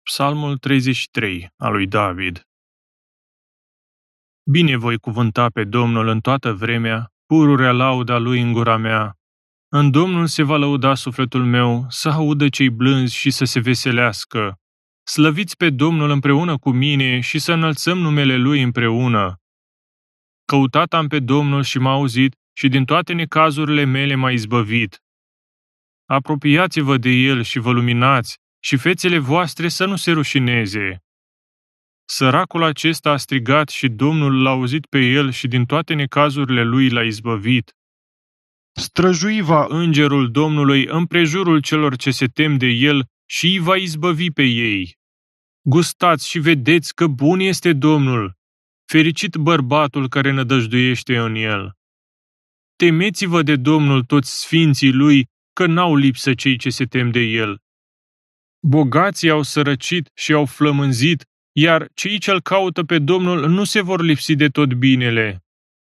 Psalmul 33 al lui David. Bine voi cuvânta pe Domnul în toată vremea, pururea lauda lui în gura mea. În Domnul se va lăuda sufletul meu, să audă cei blânzi și să se veselească. Slăviți pe Domnul împreună cu mine și să înălțăm numele Lui împreună. Căutat am pe Domnul și m-a auzit și din toate necazurile mele m-a izbăvit. Apropiați-vă de El și vă luminați, și fețele voastre să nu se rușineze. Săracul acesta a strigat și Domnul l-a auzit pe el și din toate necazurile lui l-a izbăvit. Străjui va îngerul Domnului împrejurul celor ce se tem de el și îi va izbăvi pe ei. Gustați și vedeți că bun este Domnul, fericit bărbatul care nădăjduiește în el. Temeți-vă de Domnul toți sfinții lui, că n-au lipsă cei ce se tem de el. Bogații au sărăcit și au flămânzit, iar cei ce-L caută pe Domnul nu se vor lipsi de tot binele.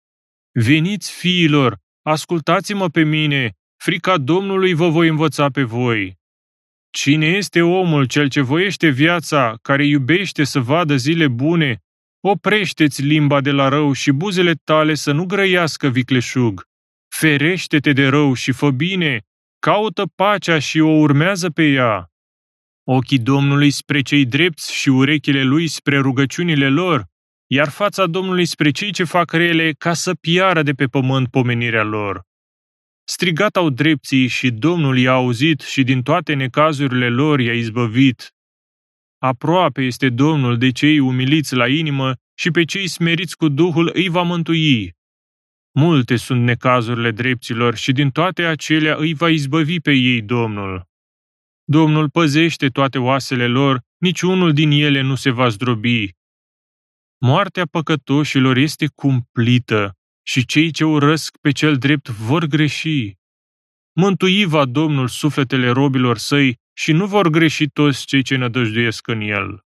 Veniți, fiilor, ascultați-mă pe mine, frica Domnului vă voi învăța pe voi. Cine este omul cel ce voiește viața, care iubește să vadă zile bune? Oprește-ți limba de la rău și buzele tale să nu grăiască vicleșug. Ferește-te de rău și fă bine, caută pacea și o urmează pe ea. Ochii Domnului spre cei drepți și urechile Lui spre rugăciunile lor, iar fața Domnului spre cei ce fac rele, ca să piară de pe pământ pomenirea lor. Strigat au drepții și Domnul i-a auzit și din toate necazurile lor i-a izbăvit. Aproape este Domnul de cei umiliți la inimă și pe cei smeriți cu Duhul îi va mântui. Multe sunt necazurile drepților și din toate acelea îi va izbăvi pe ei Domnul. Domnul păzește toate oasele lor, niciunul din ele nu se va zdrobi. Moartea păcătoșilor este cumplită și cei ce urăsc pe cel drept vor greși. Mântui va Domnul sufletele robilor săi și nu vor greși toți cei ce nădăjduiesc în el.